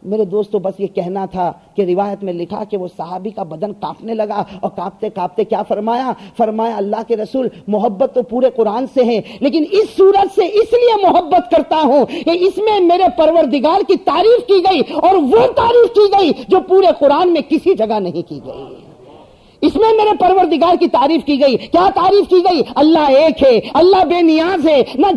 میرے دوستو بس یہ کہنا تھا کہ روایت میں لکھا کہ وہ صحابی کا بدن کانپنے لگا اور کانپتے کانپتے کیا فرمایا اللہ کے رسول محبت تو پورے قرآن سے ہے، لیکن اس صورت سے اس لیے محبت کرتا ہوں کہ اس میں میرے پروردگار کی تعریف کی گئی، اور وہ تعریف کی گئی جو پورے قرآن میں کسی جگہ نہیں کی گئی۔ اس میں میرے پروردگار کی تعریف کی گئی۔ کیا تعریف کی گئی؟ اللہ ایک ہے، اللہ بے نیاز ہے، نہ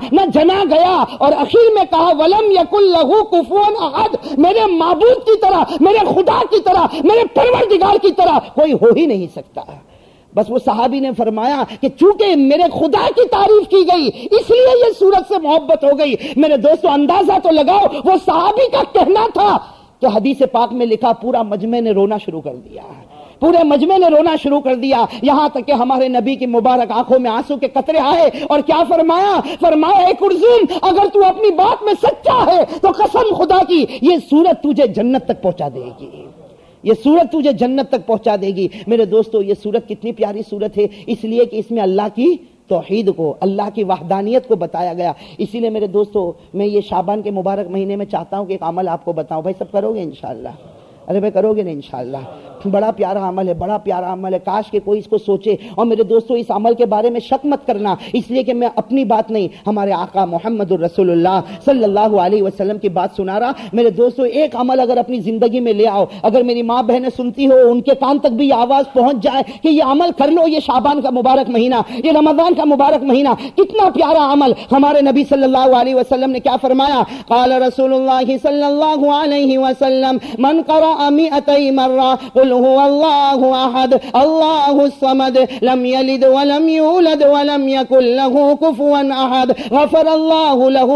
جنا گیا، اور اخیر میں کہا وَلَمْ يَكُنْ لَهُ كُفُوًا أَحَدٌ، میرے معبود کی طرح، میرے خدا کی طرح، میرے پروردگار کی طرح کوئی ہو ہی نہیں سکتا۔ بس وہ صحابی نے فرمایا کہ چونکہ میرے خدا کی تعریف کی گئی اس لیے یہ صورت سے محبت ہو گئی۔ میرے دوستو اندازہ تو لگاؤ، وہ صحابی کا کہنا تھا کہ حدیث پاک میں لکھا پورا مجمع نے رونا شروع کر دیا، پورے مجمع نے رونا شروع کر دیا، یہاں تک کہ ہمارے نبی کی مبارک آنکھوں میں آنسو کے قطرے آئے، اور کیا فرمایا اے کلثوم اگر تو اپنی بات میں سچا ہے تو قسم خدا کی یہ سورت تجھے جنت تک پہنچا دے گی، یہ سورت تجھے جنت تک پہنچا دے گی۔ میرے دوستو یہ سورت کتنی پیاری سورت ہے، اس لیے کہ اس میں اللہ کی توحید کو، اللہ کی وحدانیت کو بتایا گیا۔ اسی لیے میرے دوستو میں یہ شعبان کے مبارک مہینے میں چاہتا ہوں کہ ایک عمل آپ کو بتاؤں۔ بھائی سب کرو گے انشاءاللہ؟ ارے بھائی کرو گے نا انشاءاللہ؟ بڑا پیارا عمل ہے، بڑا پیارا عمل ہے، کاش کہ کوئی اس کو سوچے۔ اور میرے دوستو اس عمل کے بارے میں شک مت کرنا، اس لیے کہ میں اپنی بات نہیں، ہمارے آقا محمد الرسول اللہ صلی اللہ علیہ وسلم کی بات سنا رہا۔ میرے دوستو ایک عمل اگر اپنی زندگی میں لے آؤ، اگر میری ماں بہنیں سنتی ہو ان کے کان تک بھی یہ آواز پہنچ جائے کہ یہ عمل کر لو، یہ شعبان کا مبارک مہینہ، یہ رمضان کا مبارک مہینہ، کتنا پیارا عمل۔ ہمارے نبی صلی اللہ علیہ وسلم نے کیا فرمایا؟ قال رسول اللہ صلی اللہ علیہ وسلم من قرأ 200 مرہ قل هو اللہ احد اللہ الصمد لم یلد ولم یولد ولم یکن له کفوا احد غفر اللہ له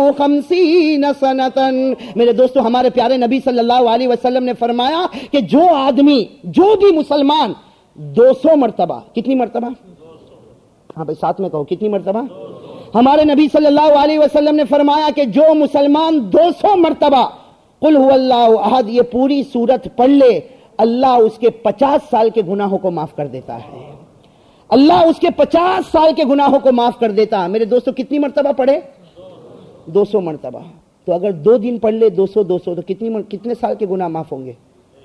50 سنة۔ میرے دوستو ہمارے پیارے نبی صلی اللہ علیہ وسلم نے فرمایا کہ جو آدمی، جو بھی مسلمان 200 مرتبہ، کتنی مرتبہ؟ ہاں بھائی ساتھ میں کہو، کتنی مرتبہ؟ ہمارے نبی صلی اللہ علیہ وسلم نے فرمایا کہ جو مسلمان 200 مرتبہ قل هو اللہ احد یہ پوری سورت پڑھ لے، اللہ اس کے 50 سال کے گناہوں کو معاف کر دیتا ہے، اللہ اس کے 50 سال کے گناہوں کو معاف کر دیتا ہے۔ میرے دوستو کتنی مرتبہ پڑھے؟ 200 مرتبہ۔ تو اگر 2 دن پڑھ لے 200 تو کتنے سال کے گناہ معاف ہوں گے؟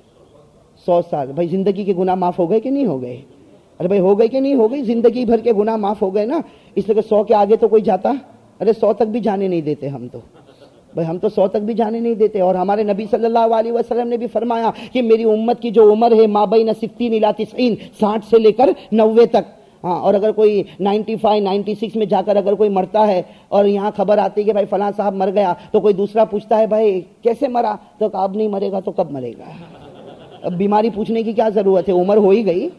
100 سال۔ بھائی زندگی کے گناہ معاف ہو گئے کہ نہیں ہو گئے؟ ارے بھائی ہو گئے کہ نہیں ہو گئی؟ زندگی بھر کے گناہ معاف ہو گئے نا، اس لیے کہ 100 کے آگے تو کوئی جاتا؟ ارے 100 تک بھی جانے نہیں دیتے ہم تو، بھائی ہم تو 100 تک بھی جانے نہیں دیتے۔ اور ہمارے نبی صلی اللہ علیہ وسلم نے بھی فرمایا کہ میری امت کی جو عمر ہے ما بین 60 الی 90، 60 سے لے کر 90 تک، ہاں، اور اگر کوئی 95 96 میں جا کر اگر کوئی مرتا ہے اور یہاں خبر آتی ہے کہ بھائی فلاں صاحب مر گیا، تو کوئی دوسرا پوچھتا ہے بھائی کیسے مرا، تو اب نہیں مرے گا تو کب مرے گا؟ اب بیماری پوچھنے کی کیا ضرورت ہے، عمر ہو ہی گئی۔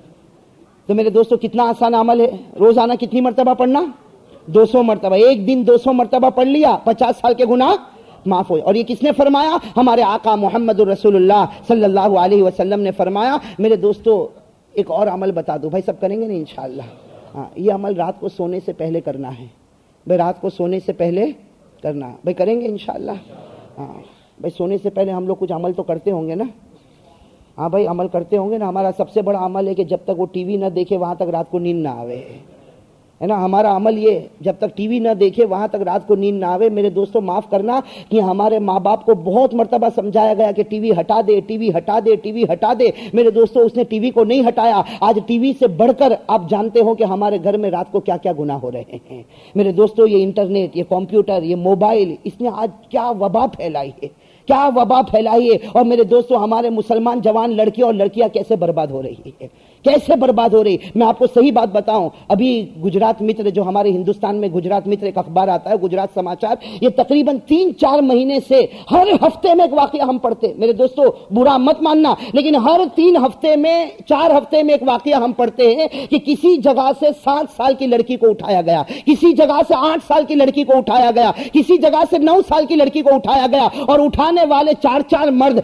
تو میرے دوستو کتنا آسان عمل ہے، روزانہ کتنی مرتبہ پڑھنا؟ 200 مرتبہ۔ ایک دن 200 مرتبہ پڑھ لیا، 50 سال کے گناہ معاف ہوئے۔ اور یہ کس نے فرمایا؟ ہمارے آقا محمد الرسول اللہ صلی اللہ علیہ وسلم نے فرمایا۔ میرے دوستو ایک اور عمل بتا دو، بھائی سب کریں گے نا انشاءاللہ؟ ہاں، یہ عمل رات کو سونے سے پہلے کرنا ہے، بھائی رات کو سونے سے پہلے کرنا، بھائی کریں گے انشاءاللہ؟ ہاں بھائی سونے سے پہلے ہم لوگ کچھ عمل تو کرتے ہوں گے نا؟ ہاں بھائی عمل کرتے ہوں گے نا۔ ہمارا سب سے بڑا عمل ہے کہ جب تک وہ ٹی وی نہ دیکھے وہاں تک رات کو نیند نہ آوے، ہے نا؟ ہمارا عمل یہ جب تک ٹی وی نہ دیکھے وہاں تک رات کو نیند نہ آوے۔ میرے دوستو معاف کرنا کہ ہمارے ماں باپ کو بہت مرتبہ سمجھایا گیا کہ ٹی وی ہٹا دے، ٹی وی ہٹا دے، ٹی وی ہٹا دے۔ میرے دوستو اس نے ٹی وی کو نہیں ہٹایا۔ آج ٹی وی سے بڑھ کر آپ جانتے ہو کہ ہمارے گھر میں رات کو کیا کیا گناہ ہو رہے ہیں۔ میرے دوستو یہ انٹرنیٹ، یہ کمپیوٹر، یہ موبائل، اس نے آج کیا وبا پھیلائی ہے، کیا وبا پھیلائی ہے۔ اور میرے دوستو ہمارے مسلمان جوان لڑکیاں اور لڑکیاں کیسے برباد ہو رہی ہے، کیسے برباد ہو رہی۔ میں آپ کو صحیح بات بتاؤں، ابھی گجرات متر جو ہمارے ہندوستان میں گجرات متر ایک اخبار آتا ہے، گجرات سماچار، یہ تقریباً 3-4 مہینے سے ہر ہفتے میں ایک واقعہ ہم پڑھتے۔ میرے دوستو برا مت ماننا، لیکن ہر 3 ہفتے میں 4 ہفتے میں ایک واقعہ ہم پڑھتے ہیں کہ کسی جگہ سے 7 سال کی لڑکی کو اٹھایا گیا، کسی جگہ سے 8 سال کی لڑکی کو اٹھایا گیا، کسی جگہ سے 9 سال کی لڑکی کو اٹھایا گیا، اور اٹھانے والے 4 مرد،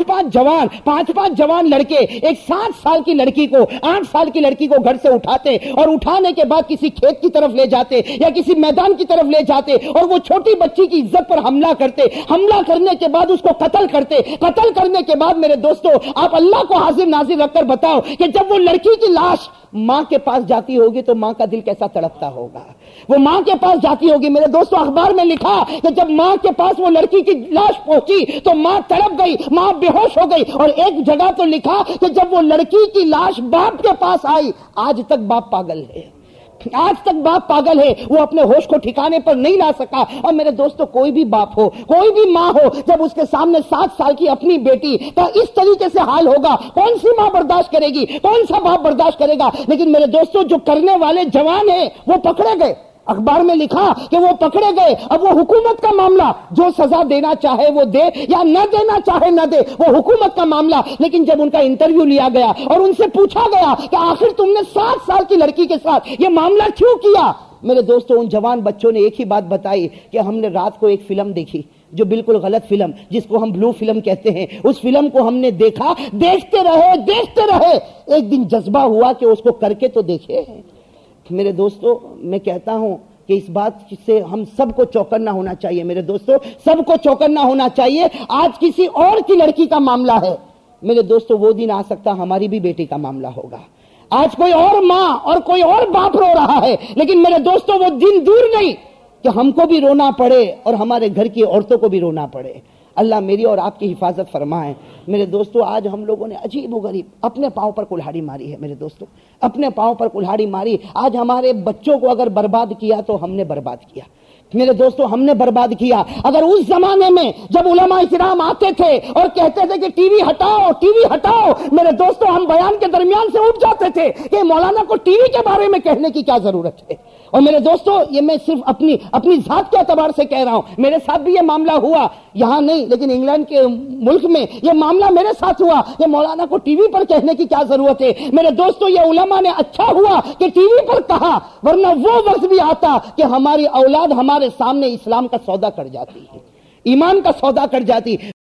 5 جوان لڑکے ایک 7 سال کی لڑکی کو، 8 سال کی لڑکی کو گھر سے اٹھاتے اور اٹھانے کے بعد کسی کھیت کی طرف لے جاتے یا کسی میدان کی طرف لے جاتے اور وہ چھوٹی بچی کی عزت پر حملہ کرتے، حملہ کرنے کے بعد اس کو قتل کرتے، قتل کرنے کے بعد میرے دوستو آپ اللہ کو حاضر ناظر رکھ کر بتاؤ کہ جب وہ لڑکی کی لاش ماں کے پاس جاتی ہوگی تو ماں کا دل کیسا تڑپتا ہوگا۔ وہ ماں کے پاس جاتی ہوگی۔ میرے دوستو اخبار میں لکھا کہ جب ماں کے پاس وہ لڑکی کی لاش پہنچی ہوئی تو ماں تڑپ گئی, ماں بے ہوش ہو گئی. اور ایک جگہ تو لکھا کہ جب وہ لڑکی کی لاش باپ کے پاس آئی, آج تک باپ پاگل ہے, آج تک باپ پاگل ہے, وہ اپنے ہوش کو ٹھکانے پر نہیں لا سکا. اور میرے دوستو, کوئی بھی باپ ہو, کوئی بھی ماں ہو, جب اس کے سامنے 7 سال کی اپنی بیٹی کا اس طریقے سے حال ہوگا, کون سی ماں برداشت کرے گی, کون سا باپ برداشت کرے گا. لیکن میرے دوستو, جو کرنے والے جوان ہیں وہ پکڑے گئے. اخبار میں لکھا کہ وہ پکڑے گئے. اب وہ حکومت کا معاملہ, جو سزا دینا چاہے وہ دے یا نہ دینا چاہے نہ دے, وہ حکومت کا معاملہ. لیکن جب ان کا انٹرویو لیا گیا اور ان سے پوچھا گیا کہ آخر تم نے 7 سال کی لڑکی کے ساتھ یہ معاملہ کیوں کیا, میرے دوستو ان جوان بچوں نے ایک ہی بات بتائی کہ ہم نے رات کو ایک فلم دیکھی, جو بالکل غلط فلم, جس کو ہم بلو فلم کہتے ہیں. اس فلم کو ہم نے دیکھا, دیکھتے رہے. ایک دن جذبہ ہوا کہ اس کو کر کے تو دیکھے. میرے دوستو, میں کہتا ہوں کہ اس بات سے ہم سب کو چوکنا ہونا چاہیے. میرے دوستو, سب کو چوکنا ہونا چاہیے. آج کسی اور کی لڑکی کا معاملہ ہے, میرے دوستو وہ دن آ سکتا ہماری بھی بیٹی کا معاملہ ہوگا. آج کوئی اور ماں اور کوئی اور باپ رو رہا ہے, لیکن میرے دوستو وہ دن دور نہیں کہ ہم کو بھی رونا پڑے اور ہمارے گھر کی عورتوں کو بھی رونا پڑے. اللہ میری اور آپ کی حفاظت فرمائے. میرے دوستو, آج ہم لوگوں نے عجیب و غریب اپنے پاؤں پر کلہاڑی ماری ہے. میرے دوستو, اپنے پاؤں پر کلہاڑی ماری. آج ہمارے بچوں کو اگر برباد کیا تو ہم نے برباد کیا. میرے دوستو, ہم نے برباد کیا. اگر اس زمانے میں جب علماء کرام آتے تھے اور کہتے تھے کہ ٹی وی ہٹاؤ, ٹی وی ہٹاؤ, میرے دوستو ہم بیان کے درمیان سے اٹھ جاتے تھے کہ مولانا کو ٹی وی کے بارے میں کہنے کی کیا ضرورت ہے. اور میرے دوستو, یہ میں صرف اپنی ذات کے اعتبار سے کہہ رہا ہوں. میرے ساتھ بھی یہ معاملہ ہوا, یہاں نہیں لیکن انگلینڈ کے ملک میں یہ معاملہ میرے ساتھ ہوا کہ مولانا کو ٹی وی پر کہنے کی کیا ضرورت ہے. میرے دوستو, یہ علماء نے اچھا ہوا کہ ٹی وی پر کہا, ورنہ وہ وقت بھی آتا کہ ہماری اولاد ہمارے سامنے اسلام کا سودا کر جاتی ہے, ایمان کا سودا کر جاتی.